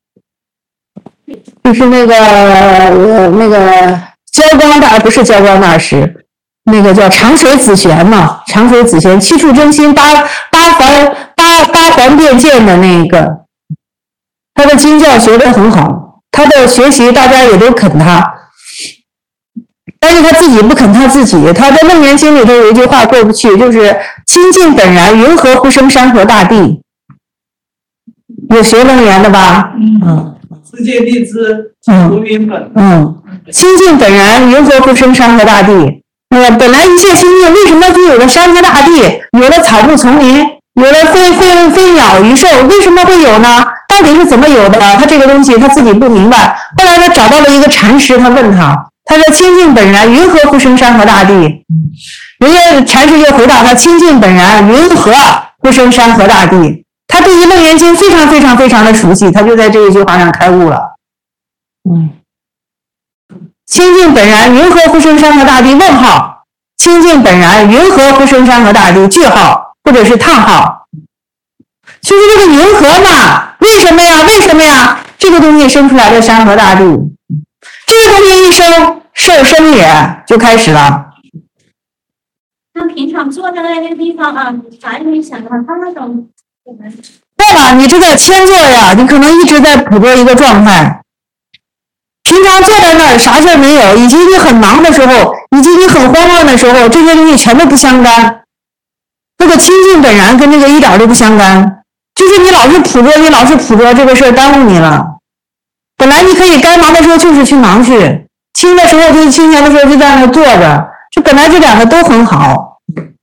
就是那个呃那个焦光大不是焦光大师，那个叫长水子玄嘛，长水子玄七处真心八八环八八环辩见的那个，他的经教学得很好，他的学习大家也都肯他， 但是他自己不肯他自己。他在《楞严经》里头有一句话过不去，就是清净本然，云何不生山河大地？有学楞严的吧？嗯。 世界地支，如云本。 嗯。清净本然，云何不生山河大地？呃，本来一切清净，为什么就有了山河大地，有了草木丛林，有了飞飞飞鸟鱼兽？为什么会有呢？到底是怎么有的？他这个东西他自己不明白。后来他找到了一个禅师，他问他，他说：“清净本然，云何不生山河大地？”人家禅师就回答他：“清净本然，云何不生山河大地？”他对于《楞严经》非常非常非常的熟悉，他就在这一句话上开悟了。嗯。清净本然，云何不生山河大地？问号。清净本然，云何不生山河大地？句号或者是叹号。就是这个云何嘛？为什么呀？为什么呀？这个东西生出来的山河大地，这个东西一生，事儿生也就开始了。 那平常坐在那个地方啊，啥也没想的话，他那种。 对吧？你这个谦坐呀，你可能一直在捕捉一个状态。平常坐在那儿啥事儿没有，以及你很忙的时候，以及你很慌乱的时候，这些东西全都不相干。那个清净本然跟这个一点都不相干，就是你老是捕捉，你老是捕捉这个事儿耽误你了。本来你可以该忙的时候就是去忙去，清的时候就清闲的时候就在那坐着，这本来这两个都很好。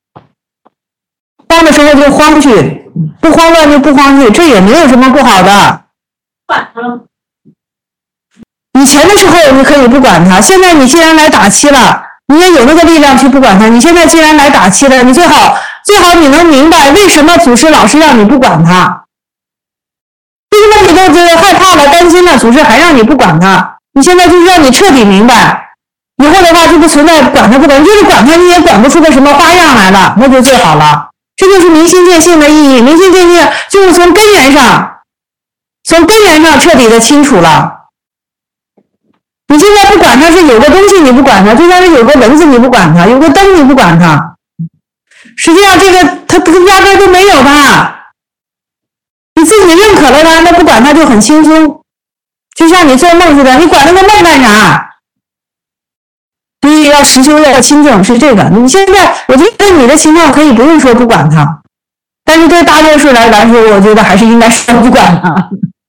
慌的时候就慌去，不慌乱就不慌去，这也没有什么不好的。 管他。 以前的时候你可以不管他，现在你既然来打七了，你也有那个力量去不管他。你现在既然来打七了，你最好最好你能明白为什么祖师老是让你不管他，为什么你都觉得害怕了、担心了，祖师还让你不管他？你现在就是让你彻底明白，以后的话就不存在管他不管，就是管他你也管不出个什么花样来了，那就最好了。这就是明心见性的意义。明心见性就是从根源上，从根源上彻底的清楚了。你现在不管它是有个东西你不管它，就像是有个蚊子你不管它，有个灯你不管它，实际上这个它不是压根都没有的。你自己认可了它，那不管它就很轻松，就像你做梦似的，你管那个梦干啥？所以要实修要清正是这个。你现在我觉得你的情况可以不用说不管它，但是对大多数来来说，我觉得还是应该说不管它。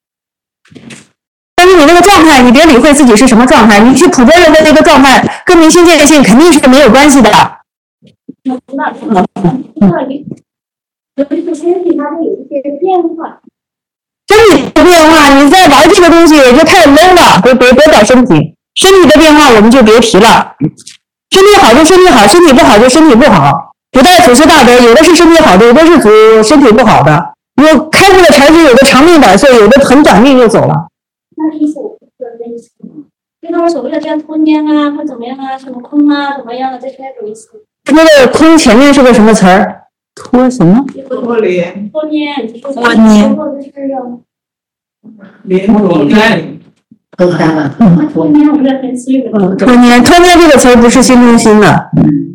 但是你那个状态，你别理会自己是什么状态，你去捕捉人的那个状态，跟明心见性肯定是没有关系的。 我知道，知道，知道你，有一个身体它会有一些变化。 身体的变化，你在玩这个东西就太 low 了，别别别搞身体。身体的变化我们就别提了，身体好就身体好，身体不好就身体不好。古代祖师大德有的是身体好的，有的是祖身体不好的。有开悟的禅师，有的长命百岁，有的很短命就走了。 那意思我不是那意思，就他们所谓的这样吞咽啊，或怎么样啊，什么空啊，怎么样的这些有意思。 那个空前面是个什么词儿？脱什么？ 脱连。 脱黏。 脱黏。 连脱黏。 脱干了。 脱黏，我觉得很虚的。 脱黏，脱黏这个词儿不是心中心的。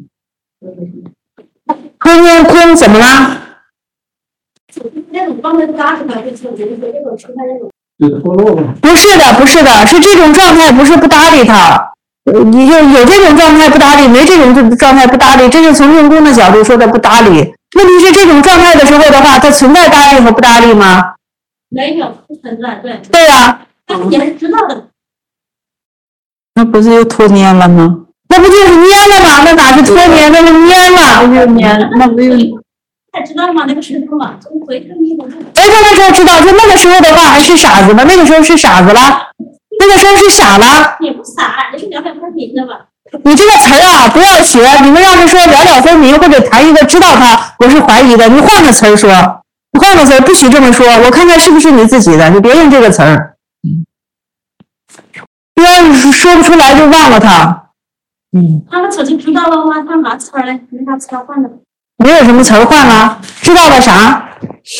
脱黏空怎么了？ 那种刚才扎出来，就是我觉得这种出来那种。 不是的，不是的，是这种状态，不是不搭理他。呃，你就有这种状态不搭理，没这种状态不搭理，这是从用功的角度说的不搭理。问题是这种状态的时候的话，它存在搭理和不搭理吗？ 没有，不存在，对。 对呀、啊。 但是你还是知道的。 那不是又脱黏了吗？ 那不就是黏了吗？那哪是脱黏，那是黏了。 不是黏，那不就。 才知道吗？那个时候嘛，从回头一会儿。 回头的时候知道，就那个时候的话还是傻子吗？那个时候是傻子了，那个时候是傻了。 也不傻，也是了了分明的吧。 你这个词儿啊，不要学。你们要是说了了分明，或者谈一个知道他，我是怀疑的。你换个词儿说，你换个词儿，不许这么说。我看看是不是你自己的，你别用这个词儿。不要说不出来就忘了他。 嗯。他们早就知道了吗？他拿词儿嘞，没啥词儿换的。 没有什么词儿换了，知道了啥？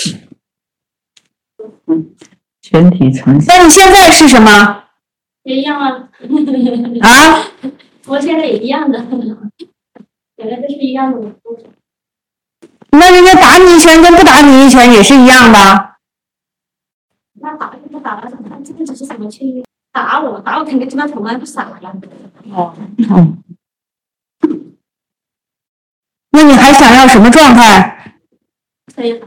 嗯，全体呈现。 那你现在是什么？ 也一样啊。 啊？ 我现在也一样的，原来这是一样的。 那人家打你一拳跟不打你一拳也是一样的。 那打就不打了，这个只是怎么去打我？打我肯定知道从来不傻了。 哦。嗯。 那你还想要什么状态？ 对，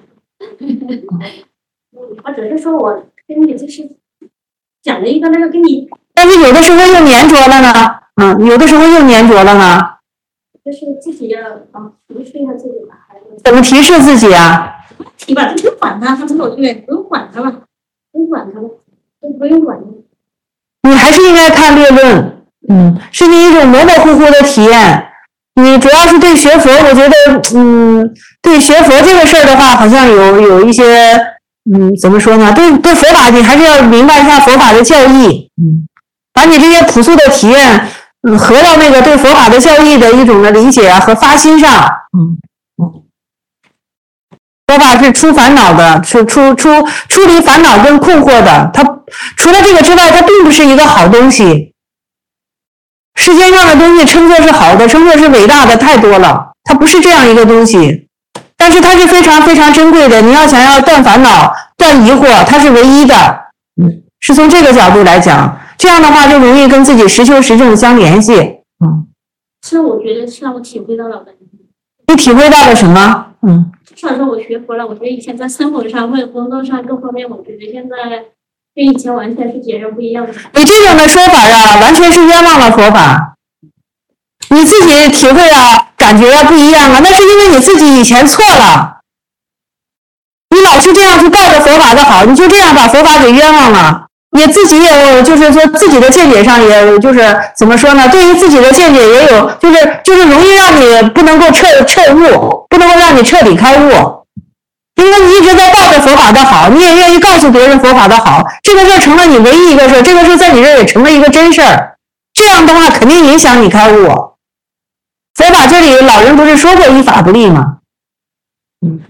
我只是说我跟你就是讲了一个那个跟你， 但是有的时候又粘着了呢，嗯，有的时候又粘着了呢。 就是自己要啊提示一下自己吧。 怎么提示自己啊？ 提吧，就不用管他，他从我这边不用管他了，不用管他了，就不用管他。 你还是应该看略论，嗯，是你一种模模糊糊的体验。你主要是对学佛，我觉得，嗯，对学佛这个事儿的话，好像有有一些，嗯，怎么说呢？对对佛法，你还是要明白一下佛法的教义，嗯，把你这些朴素的体验，嗯，合到那个对佛法的教义的一种的理解啊和发心上，嗯嗯。佛法是出烦恼的，出出出出离烦恼跟困惑的。它除了这个之外，它并不是一个好东西。世间上的东西称作是好的，称作是伟大的太多了，它不是这样一个东西。但是它是非常非常珍贵的。你要想要断烦恼、断疑惑，它是唯一的。嗯，是从这个角度来讲，这样的话就容易跟自己实修实证相联系。嗯， 是我觉得是让我体会到了的。 你体会到了什么？嗯。 至少说我学佛了，我觉得以前在生活上或者工作上各方面，我觉得现在跟以前完全是截然不一样的。 你这种的说法啊，完全是冤枉了佛法。你自己体会啊，感觉啊不一样啊，那是因为你自己以前错了。你老是这样去抱着佛法的好，你就这样把佛法给冤枉了。你自己也就是说自己的见解上，也就是怎么说呢？对于自己的见解也有，就是就是容易让你不能够彻彻悟，不能够让你彻底开悟。因为你一直在抱着佛法的好，你也愿意告诉别人佛法的好，这个事儿成了你唯一一个事儿，这个事儿在你这儿也成了一个真事儿。这样的话肯定影响你开悟。佛法这里老人不是说过依法不立吗？嗯。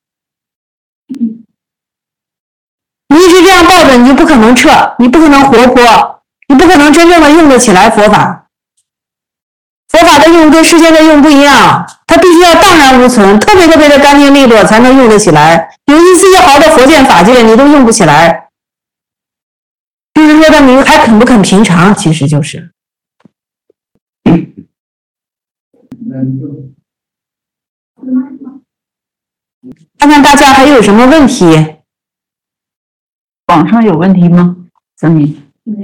你一直这样抱着，你就不可能撤，你不可能活泼，你不可能真正的用得起来佛法。佛法的用跟世间的用不一样，它必须要荡然无存，特别特别的干净利落才能用得起来。有一丝一毫的佛见法界你都用不起来，就是说的你还肯不肯平常，其实就是。看看大家还有什么问题？ 网上有问题吗？子敏，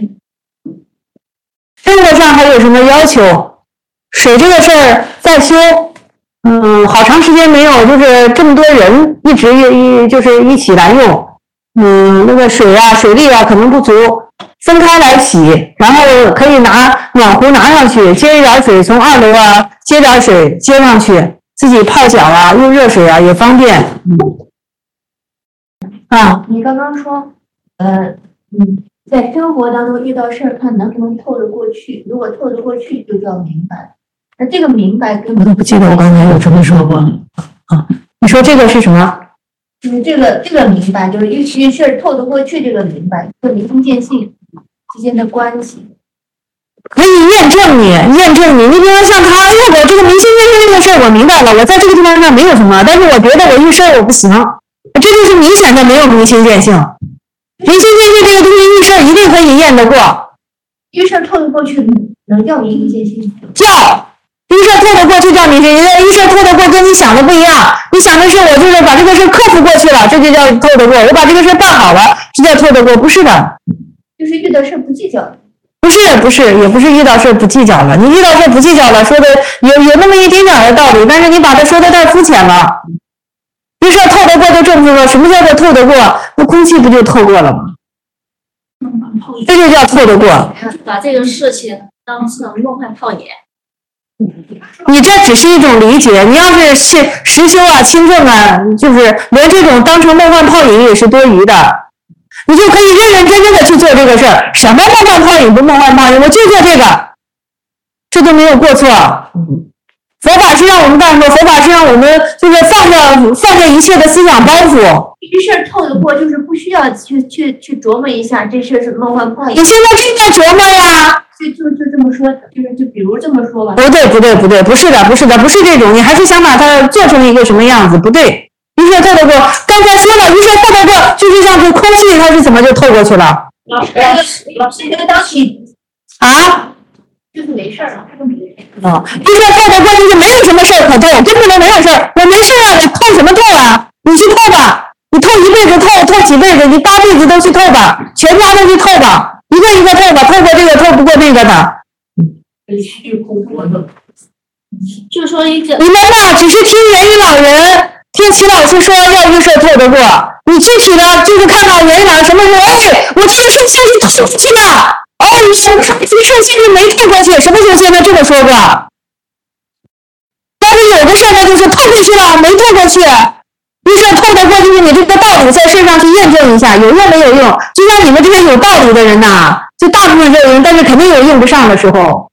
生活上还有什么要求？水这个事儿在修，嗯，好长时间没有，就是这么多人一直一就是一起来用，嗯，那个水啊、水力啊可能不足，分开来洗，然后可以拿暖壶拿上去，接一点水从二楼啊接点水接上去，自己泡脚啊、用热水啊也方便。嗯，啊， 你刚刚说。呃，嗯，在生活当中遇到事儿，看能不能透得过去。如果透得过去，就叫明白。而这个明白跟我都不记得我刚才有这么说过。啊，你说这个是什么？ 就是这个这个明白，就是一些事儿透得过去，这个明白和明心见性之间的关系。 可以验证你，验证你。你比如像他，哎呀，我这个明心见性这个事儿我明白了，我在这个地方上没有什么，但是我觉得我遇事儿我不行，这就是明显的没有明心见性。明心见性这个东西遇事儿一定可以验得过， 遇事儿透得过去能叫明心见性？ 叫遇事儿透得过去叫明心，遇事儿透得过跟你想的不一样。你想的是我就是把这个事克服过去了，这就叫透得过；我把这个事办好了，这叫透得过，不是的。 就是遇到事不计较。 不是不是，也不是遇到事不计较了。你遇到事不计较了，说的有有那么一点点的道理，但是你把它说的太肤浅了。遇事透得过就证明了什么叫做透得过？那空气不就透过了吗？这就叫透得过。 把这个事情当成梦幻泡影。 你这只是一种理解，你要是实实修啊、亲证啊，就是连这种当成梦幻泡影也是多余的。你就可以认认真真的去做这个事儿。什么梦幻泡影不梦幻泡影，我就做这个，这都没有过错。佛法是让我们干什么？佛法是让我们就是放下放下一切的思想包袱。 这事儿透得过，就是不需要去去去琢磨一下这事儿是梦幻泡影。 你现在正在琢磨呀。 就就就这么说，就是就比如这么说吧。 不对不对不对，不是的不是的不是这种，你还是想把它做成一个什么样子？不对。于是透得过，刚才说了，于是透得过，就是像这空气，它是怎么就透过去了？ 老师，老师，这个当起啊？ 就是没事儿了，他说没事儿。 啊，遇事透得过就是没有什么事儿可透，根本就没有事儿，我没事啊，我透什么透啊？你去透吧，你透一辈子透，透几辈子，你八辈子都去透吧，全家都去透吧，一个一个透吧，透过这个透不过那个的。 虚空活动，就说一个你们吧，只是听元宇老人，听齐老师说要遇事透得过，你具体的就是看到元宇老人什么时候，哎，我这个事情你透过去了。哦，你什么事情是没透过去？什么时候现在这么说过？但是有的事呢，就是透过去了，没透过去。于是透得过，就是你这个道理在身上去验证一下，有用没有用？就像你们这些有道理的人呐，就大部分这个人，但是肯定有用不上的时候。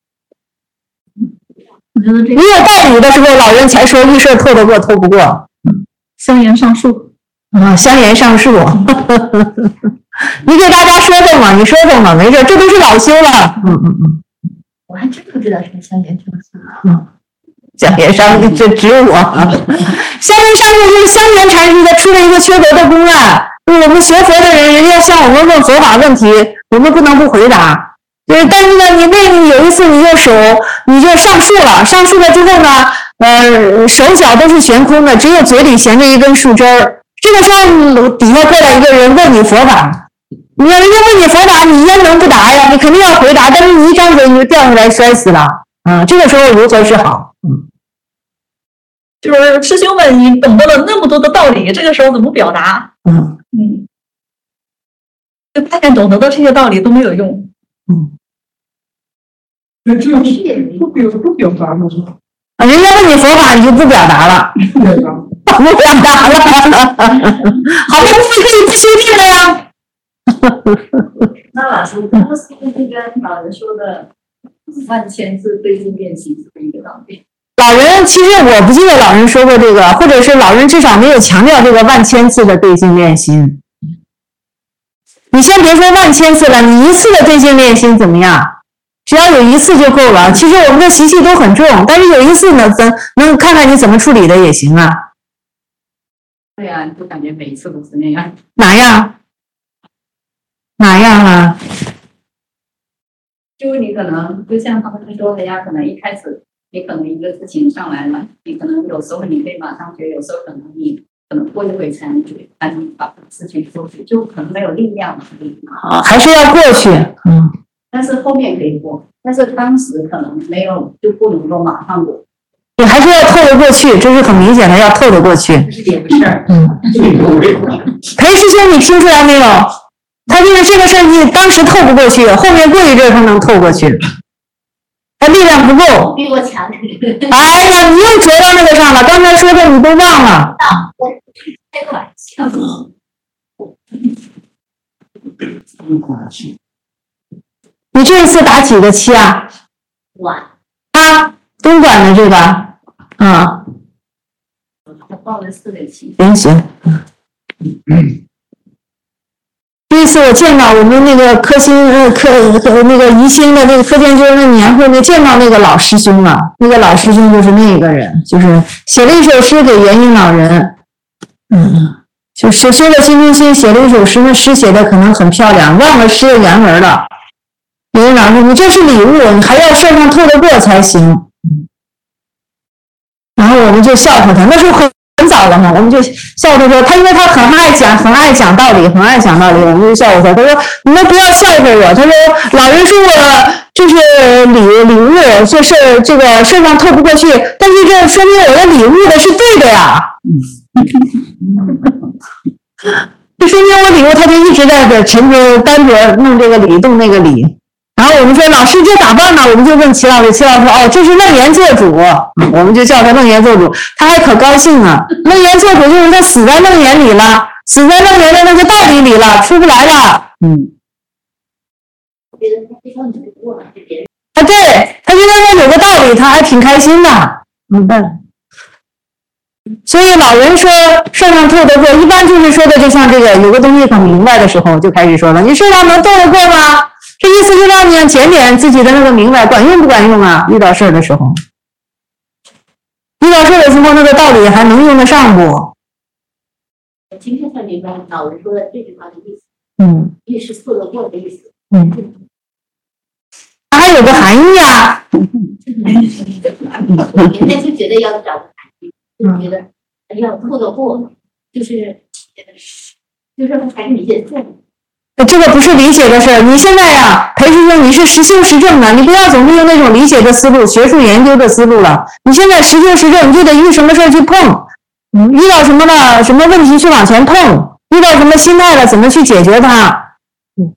你有道理的时候，老人才说遇事透得过，透不过。 香言上树啊，香言上树。你给大家说动了，你说动了，没事，这都是老修了。嗯嗯嗯。 我还真不知道什么香言上树。 嗯，香言上树这只有我。香言上树就是香言禅师的出了一个缺德的公案。我们学佛的人，人家向我们问佛法问题，我们不能不回答。就是，但是呢，你那你有一次你就手你就上树了，上树了之后呢，呃，手脚都是悬空的，只有嘴里衔着一根树枝儿。这个时候底下过来一个人问你佛法，你要人家问你佛法，你焉能不答呀？你肯定要回答，但是你一张嘴你就掉下来摔死了。啊、嗯，这个时候如何是好？嗯， 就是师兄们，你懂得了那么多的道理，这个时候怎么表达？ 嗯嗯，就大概懂得的这些道理都没有用。 嗯， 那这样不表不表达吗？ 啊，人家问你佛法，你就不表达了，不表达，不表达了，好像是可以不修订了呀。 那老师，公司跟那个老人说的万千字对镜练习是不是一个道理？ 老人其实我不记得老人说过这个，或者是老人至少没有强调这个万千次的对镜练心。你先别说万千次了，你一次的对镜练心怎么样？只要有一次就够了。其实我们的习气都很重，但是有一次呢，咱能看看你怎么处理的也行啊。 对呀、啊，就感觉每一次都是那样。 哪样？哪样啊？ 就你可能就像他们说的呀，可能一开始你可能一个事情上来了，你可能有时候你可以马上学，有时候可能你可能过一会才能觉，才能把事情说去，就可能没有力量啊，还是要过去，嗯。 但是后面可以过，但是当时可能没有，就不能够马上过。 你还是要透得过去，这是很明显的，要透得过去。 这是点个事儿。 嗯。裴师兄，你听出来没有？他就是这个事儿，你当时透不过去，后面过一阵他能透过去。他力量不够。 比我强。 哎呀，你又折到那个上了，刚才说的你都忘了。 我开个玩笑。 你这一次打几个七啊？ 晚。 啊，东莞的这个，啊。 他报了四个七。 行行。嗯。第一次我见到我们那个科兴呃科呃那个宜兴的那个科建军的年会，就见到那个老师兄了。那个老师兄就是那个人，就是写了一首诗给元婴老人。嗯。就是修了心中心，写了一首诗，那诗写的可能很漂亮，忘了诗的原文了。元婴老师，你这是礼物，你还要事上透得过才行。然后我们就笑话他，那时候很很早了嘛，我们就笑话他说，他因为他很爱讲，很爱讲道理，很爱讲道理，我们就笑话他。他说你们不要笑话我，他说老人说我这是礼礼物，这是这个事上透不过去，但是这说明我的礼物的是对的呀。这说明我礼物，他就一直在这沉着单着弄这个理，动那个理。然后我们说老师这咋办呢？我们就问齐老师，齐老师说哦，这是楞严做主，我们就叫他楞严做主，他还可高兴呢。楞严做主就是他死在楞严里了，死在楞严的那个道理里了，出不来了。嗯。啊，对，他觉得他有个道理，他还挺开心的。嗯，对。所以老人说事上透得过，一般就是说的就像这个有个东西很明白的时候就开始说了，你事上能透得过吗？这意思就让你检点自己的那个明白管用不管用啊？遇到事儿的时候，遇到事儿的时候那个道理还能用得上不？ 我今天才明白老人说的这句话的意思。 嗯， 也是透得过的意思。 嗯。 它还有个含义啊。 人家就觉得要找个含义，就觉得要破个过，就是就是还是理解错误。 这个不是理解的事儿。你现在呀，裴师兄，你是实修实证的，你不要总是用那种理解的思路、学术研究的思路了。你现在实修实证，你就得遇什么事儿去碰，嗯，遇到什么了，什么问题去往前碰，遇到什么心态了，怎么去解决它。嗯，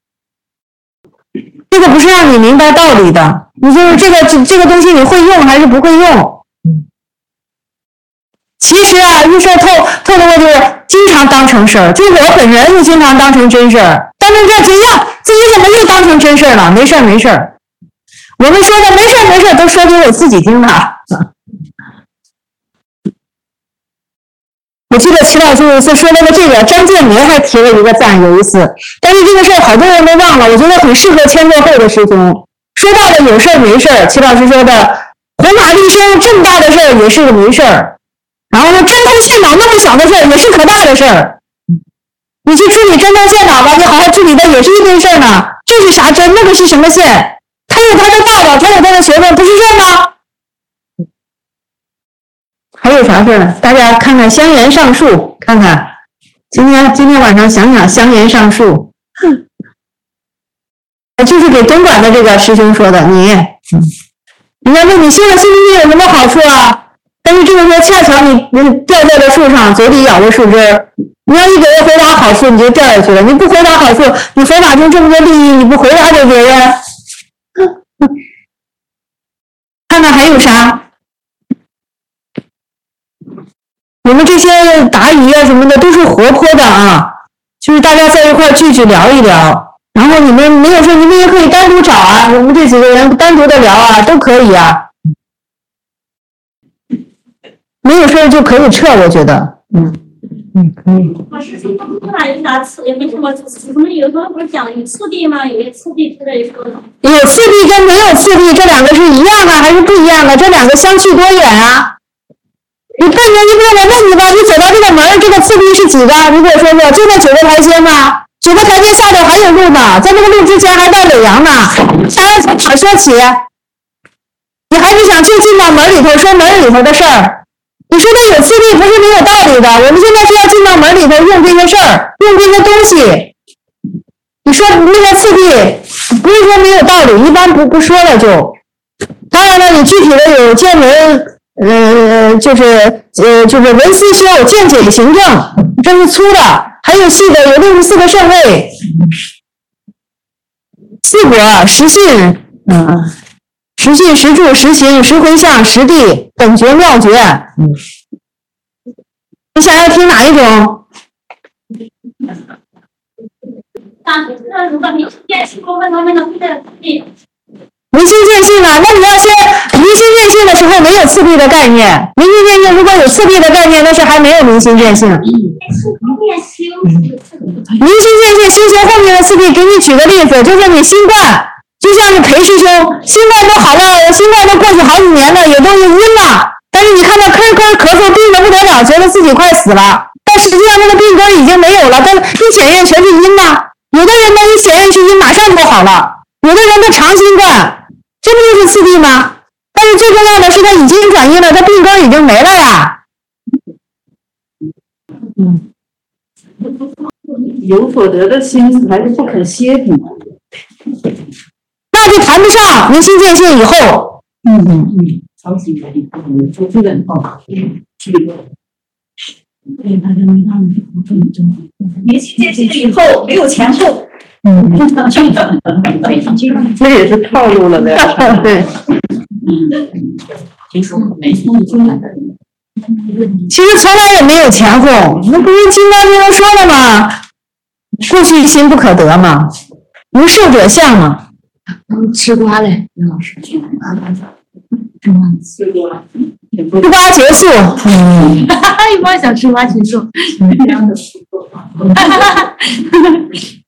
这个不是让你明白道理的，你就是这个这这个东西你会用还是不会用？嗯，其实啊，遇事透透的话就是经常当成事儿，就我本人就经常当成真事儿，当成这怎样？自己怎么又当成真事儿了？没事儿没事儿，我们说的没事儿没事儿都说给我自己听的。我记得齐老师有一次说那个这个张建民还提了一个赞，有一次，但是这个事儿好多人都忘了，我觉得很适合签作会的师兄。说到了有事儿没事儿，齐老师说的红马立生这么大的事儿也是个没事儿，然后呢针头线脑那么小的事儿也是可大的事儿。你去处理针头线脑吧，你好好处理的也是一堆事儿呢。这是啥针？那个是什么线？他有他的道道，他有他的学问，不是事儿吗？还有啥事儿呢？大家看看香言上树，看看今天今天晚上想想香言上树，就是给东莞的这个师兄说的。你，人家问你信了心灵有什么好处啊？但是这个说恰巧你你掉在了树上，嘴里咬着树枝，你要一给人回答好处，你就掉下去了。你不回答好处，你佛法中这么多利益，你不回答给别人，看看还有啥？我们这些答疑啊什么的都是活泼的啊，就是大家在一块聚聚聊一聊，然后你们没有说你们也可以单独找啊，我们这几个人单独的聊啊都可以啊，没有事就可以撤，我觉得，嗯嗯可以。 老师说不哪有啥次，也没什么次，我们有时候不是讲有次第吗？有些次第之类说的。 有次第跟没有次第这两个是一样的还是不一样的？这两个相去多远啊？你奔着你不我问你吧，你走到这个门，这个次第是几个？你给我说说，就那九个台阶吗？九个台阶下头还有路呢，在那个路之前还到耒阳呢，想要从哪说起？你还是想就进到门里头说门里头的事儿？你说的有次第不是没有道理的，我们现在是要进到门里头用这些事儿，用这些东西。你说那个次第不是说没有道理，一般不不说了就。当然了，你具体的有见闻。呃，就是呃，就是文思修、见解行证，这是粗的；还有细的，有六十四个圣位，四果、实信，嗯、呃，实信、实住、实行、实回向、实地、本觉、妙觉。嗯，你想要听哪一种？ 啊，那如果你见识过问他们的会在地。 明心见性啊，那你要先明心见性的时候没有次第的概念，明心见性如果有次第的概念，那是还没有明心见性。明心见性修行后面的次第，给你举个例子，就是你新冠，就像是裴师兄，新冠都好了，新冠都过去好几年了，也都阴了，但是你看他吭吭咳嗽，病得不得了，觉得自己快死了，但实际上那个病根已经没有了，但一检验全是阴呐。有的人呢一检验是阴，马上就好了，有的人的长新冠。这不就是次第吗？但是最重要的是，他已经转阴了，他病根已经没了呀。 嗯，有所得的心还是不肯歇停， 那就谈不上明心见性以后。 嗯嗯嗯，超级的，嗯，就这个哦，嗯，这个。对，大家没看明心见性以后没有前后。嗯，这也是套路了的。 对。 其实没其实从来也没有前后，那不是《金刚经》都说了吗？过去心不可得嘛，无受者相嘛。 吃瓜嘞，刘老师。 吃瓜。 吃瓜结束。嗯。 一般想吃瓜结束。